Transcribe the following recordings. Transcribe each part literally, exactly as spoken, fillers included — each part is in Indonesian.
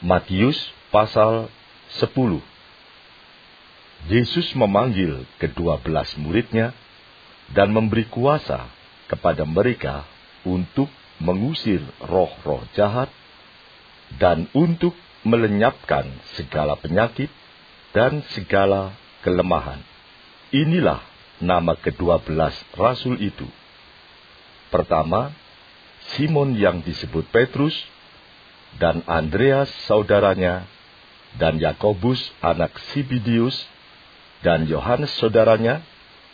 Matius pasal sepuluh. Yesus memanggil kedua belas muridnya dan memberi kuasa kepada mereka untuk mengusir roh-roh jahat dan untuk melenyapkan segala penyakit dan segala kelemahan. Inilah nama kedua belas rasul itu. Pertama, Simon yang disebut Petrus, dan Andreas saudaranya, dan Yakobus anak Zebedeus, dan Yohanes saudaranya,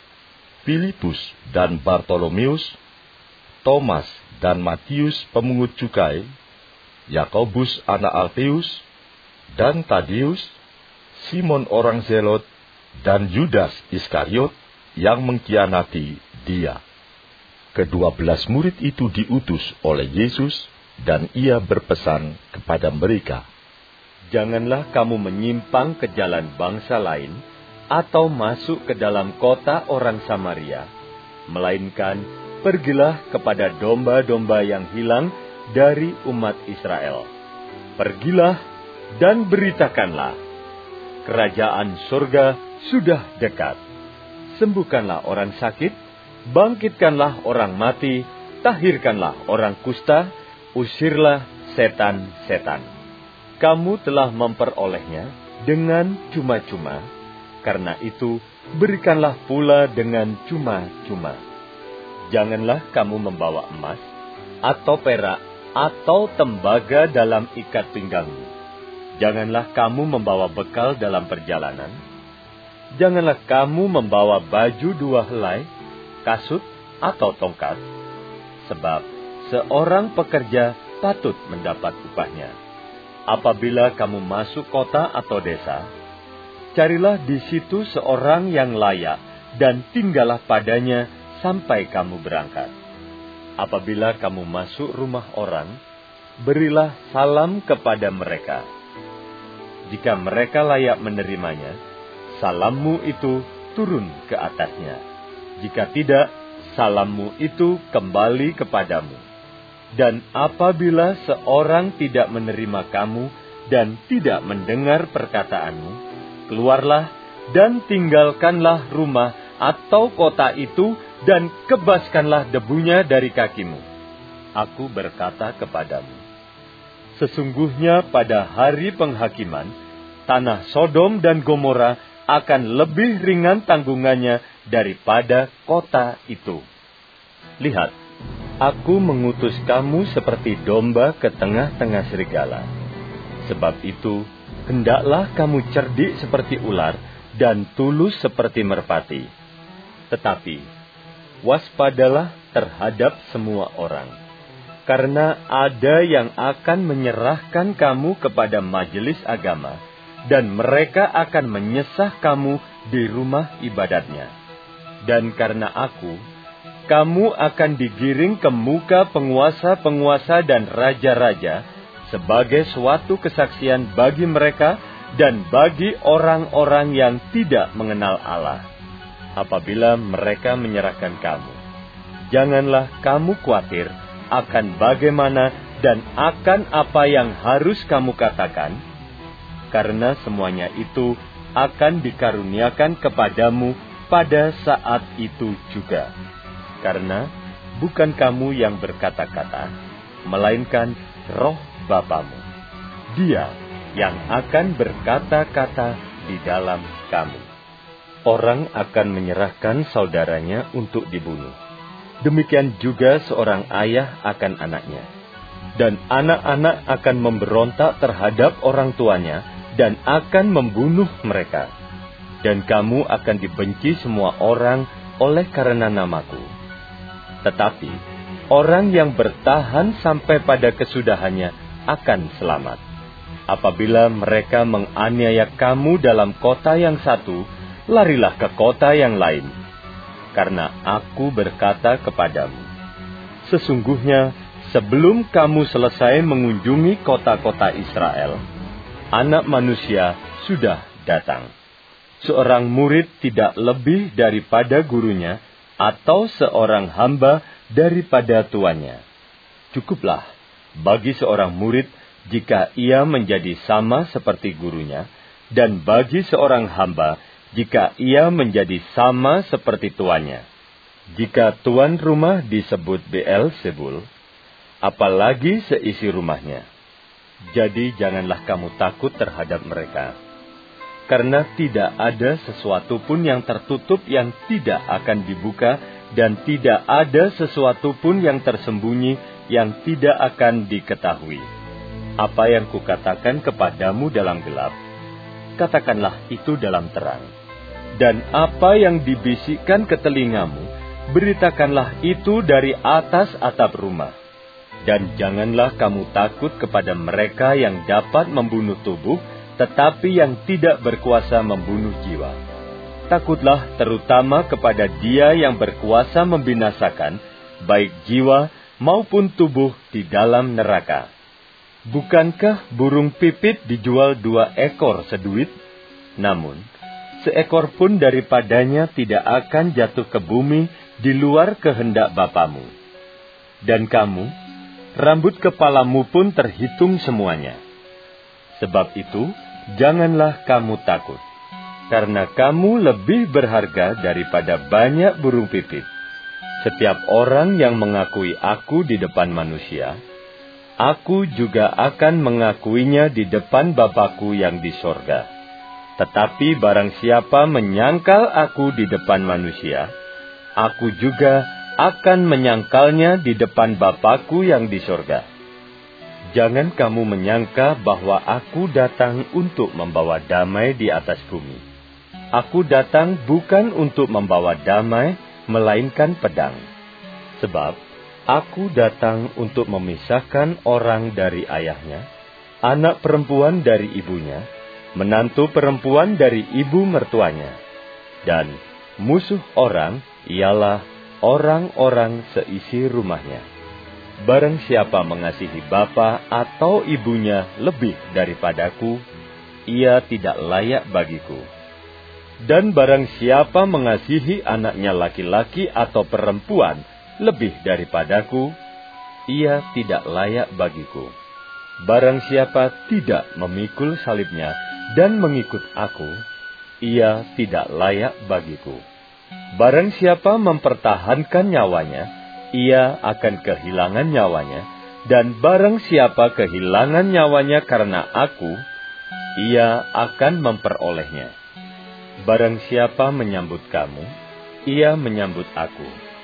Filipus dan Bartolomeus, Thomas dan Matius pemungut cukai, Yakobus anak Alfeus, dan Tadeus, Simon orang Zelot, dan Yudas Iskariot yang mengkhianati dia. Kedua belas murid itu diutus oleh Yesus, dan ia berpesan kepada mereka, "Janganlah kamu menyimpang ke jalan bangsa lain, atau masuk ke dalam kota orang Samaria, melainkan pergilah kepada domba-domba yang hilang dari umat Israel. Pergilah dan beritakanlah, kerajaan surga sudah dekat. Sembuhkanlah orang sakit, bangkitkanlah orang mati, tahirkanlah orang kusta, usirlah setan-setan. Kamu telah memperolehnya dengan cuma-cuma, karena itu berikanlah pula dengan cuma-cuma. Janganlah kamu membawa emas, atau perak, atau tembaga dalam ikat pinggangmu. Janganlah kamu membawa bekal dalam perjalanan. Janganlah kamu membawa baju dua helai, kasut, atau tongkat, sebab seorang pekerja patut mendapat upahnya. Apabila kamu masuk kota atau desa, carilah di situ seorang yang layak dan tinggallah padanya sampai kamu berangkat. Apabila kamu masuk rumah orang, berilah salam kepada mereka. Jika mereka layak menerimanya, salammu itu turun ke atasnya. Jika tidak, salammu itu kembali kepadamu. Dan apabila seorang tidak menerima kamu dan tidak mendengar perkataanmu, keluarlah dan tinggalkanlah rumah atau kota itu dan kebaskanlah debunya dari kakimu. Aku berkata kepadamu, sesungguhnya pada hari penghakiman, tanah Sodom dan Gomora akan lebih ringan tanggungannya daripada kota itu. Lihat, aku mengutus kamu seperti domba ke tengah-tengah serigala. Sebab itu, hendaklah kamu cerdik seperti ular dan tulus seperti merpati. Tetapi, waspadalah terhadap semua orang, karena ada yang akan menyerahkan kamu kepada majelis agama, dan mereka akan menyesah kamu di rumah ibadatnya. Dan karena aku, kamu akan digiring ke muka penguasa-penguasa dan raja-raja sebagai suatu kesaksian bagi mereka dan bagi orang-orang yang tidak mengenal Allah. Apabila mereka menyerahkan kamu, janganlah kamu khawatir akan bagaimana dan akan apa yang harus kamu katakan, karena semuanya itu akan dikaruniakan kepadamu pada saat itu juga. Karena bukan kamu yang berkata-kata, melainkan roh Bapamu. Dia yang akan berkata-kata di dalam kamu. Orang akan menyerahkan saudaranya untuk dibunuh. Demikian juga seorang ayah akan anaknya. Dan anak-anak akan memberontak terhadap orang tuanya dan akan membunuh mereka. Dan kamu akan dibenci semua orang oleh karena namaku. Tetapi orang yang bertahan sampai pada kesudahannya akan selamat. Apabila mereka menganiaya kamu dalam kota yang satu, larilah ke kota yang lain. Karena aku berkata kepadamu, sesungguhnya sebelum kamu selesai mengunjungi kota-kota Israel, Anak Manusia sudah datang. Seorang murid tidak lebih daripada gurunya, atau seorang hamba daripada tuannya. Cukuplah bagi seorang murid jika ia menjadi sama seperti gurunya, dan bagi seorang hamba, jika ia menjadi sama seperti tuannya. Jika tuan rumah disebut Beelzebul, apalagi seisi rumahnya. Jadi janganlah kamu takut terhadap mereka, karena tidak ada sesuatu pun yang tertutup yang tidak akan dibuka, dan tidak ada sesuatu pun yang tersembunyi yang tidak akan diketahui. Apa yang kukatakan kepadamu dalam gelap, katakanlah itu dalam terang. Dan apa yang dibisikkan ke telingamu, beritakanlah itu dari atas atap rumah. Dan janganlah kamu takut kepada mereka yang dapat membunuh tubuh, tetapi yang tidak berkuasa membunuh jiwa. Takutlah terutama kepada Dia yang berkuasa membinasakan, baik jiwa maupun tubuh di dalam neraka. Bukankah burung pipit dijual dua ekor seduit? Namun, seekor pun daripadanya tidak akan jatuh ke bumi di luar kehendak Bapamu. Dan kamu, rambut kepalamu pun terhitung semuanya. Sebab itu, janganlah kamu takut, karena kamu lebih berharga daripada banyak burung pipit. Setiap orang yang mengakui aku di depan manusia, aku juga akan mengakuinya di depan Bapa-Ku yang di sorga. Tetapi barang siapa menyangkal aku di depan manusia, aku juga akan menyangkalnya di depan Bapa-Ku yang di sorga. Jangan kamu menyangka bahwa aku datang untuk membawa damai di atas bumi. Aku datang bukan untuk membawa damai, melainkan pedang. Sebab aku datang untuk memisahkan orang dari ayahnya, anak perempuan dari ibunya, menantu perempuan dari ibu mertuanya, dan musuh orang ialah orang-orang seisi rumahnya. Barang siapa mengasihi bapa atau ibunya lebih daripadaku, ia tidak layak bagiku. Dan barang siapa mengasihi anaknya laki-laki atau perempuan lebih daripadaku, ia tidak layak bagiku. Barang siapa tidak memikul salibnya dan mengikut aku, ia tidak layak bagiku. Barang siapa mempertahankan nyawanya, ia akan kehilangan nyawanya, dan barang siapa kehilangan nyawanya karena aku, ia akan memperolehnya. Barang siapa menyambut kamu, ia menyambut aku.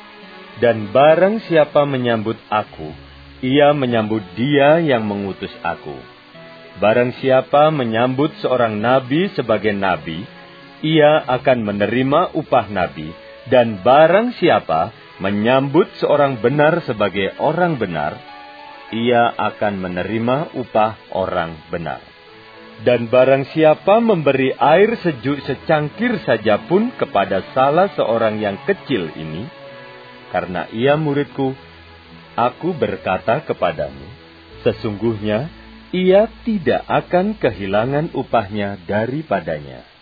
Dan barang siapa menyambut aku, ia menyambut Dia yang mengutus aku. Barang siapa menyambut seorang nabi sebagai nabi, ia akan menerima upah nabi. Dan barang siapa menyambut seorang benar sebagai orang benar, ia akan menerima upah orang benar. Dan barang siapa memberi air sejuk secangkir saja pun kepada salah seorang yang kecil ini, karena ia muridku, aku berkata kepadamu, sesungguhnya ia tidak akan kehilangan upahnya daripadanya.